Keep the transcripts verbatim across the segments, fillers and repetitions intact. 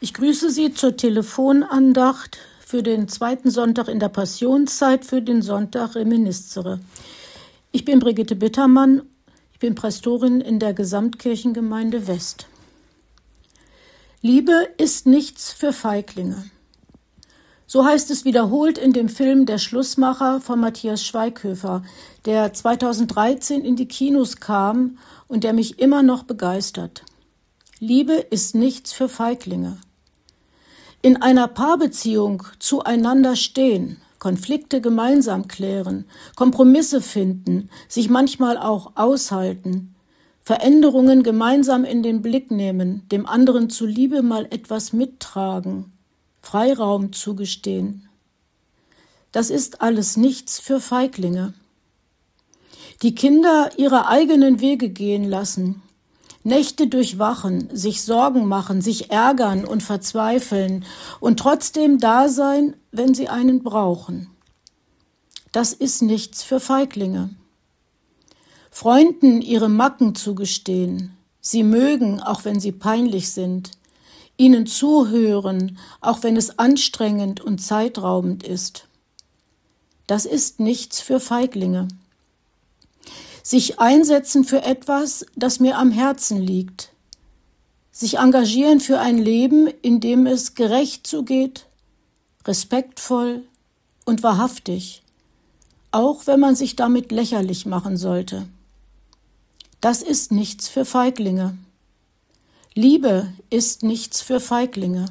Ich grüße Sie zur Telefonandacht für den zweiten Sonntag in der Passionszeit, für den Sonntag Reminiscere. Ich bin Brigitte Bittermann, ich bin Pastorin in der Gesamtkirchengemeinde West. Liebe ist nichts für Feiglinge. So heißt es wiederholt in dem Film Der Schlussmacher von Matthias Schweighöfer, der zweitausenddreizehn in die Kinos kam und der mich immer noch begeistert. Liebe ist nichts für Feiglinge. In einer Paarbeziehung zueinander stehen, Konflikte gemeinsam klären, Kompromisse finden, sich manchmal auch aushalten, Veränderungen gemeinsam in den Blick nehmen, dem anderen zuliebe mal etwas mittragen, Freiraum zugestehen. Das ist alles nichts für Feiglinge. Die Kinder ihre eigenen Wege gehen lassen, Nächte durchwachen, sich Sorgen machen, sich ärgern und verzweifeln und trotzdem da sein, wenn sie einen brauchen. Das ist nichts für Feiglinge. Freunden ihre Macken zugestehen, sie mögen, auch wenn sie peinlich sind, ihnen zuhören, auch wenn es anstrengend und zeitraubend ist. Das ist nichts für Feiglinge. Sich einsetzen für etwas, das mir am Herzen liegt. Sich engagieren für ein Leben, in dem es gerecht zugeht, respektvoll und wahrhaftig, auch wenn man sich damit lächerlich machen sollte. Das ist nichts für Feiglinge. Liebe ist nichts für Feiglinge.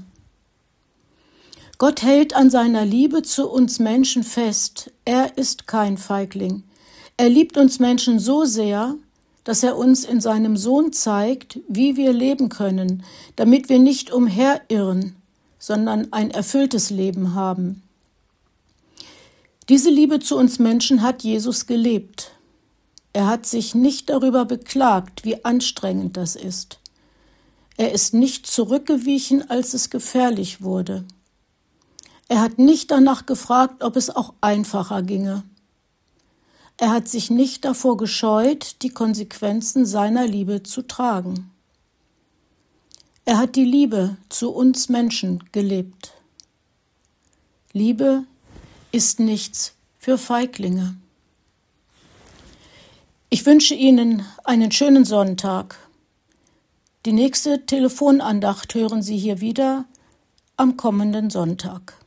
Gott hält an seiner Liebe zu uns Menschen fest. Er ist kein Feigling. Er liebt uns Menschen so sehr, dass er uns in seinem Sohn zeigt, wie wir leben können, damit wir nicht umherirren, sondern ein erfülltes Leben haben. Diese Liebe zu uns Menschen hat Jesus gelebt. Er hat sich nicht darüber beklagt, wie anstrengend das ist. Er ist nicht zurückgewichen, als es gefährlich wurde. Er hat nicht danach gefragt, ob es auch einfacher ginge. Er hat sich nicht davor gescheut, die Konsequenzen seiner Liebe zu tragen. Er hat die Liebe zu uns Menschen gelebt. Liebe ist nichts für Feiglinge. Ich wünsche Ihnen einen schönen Sonntag. Die nächste Telefonandacht hören Sie hier wieder am kommenden Sonntag.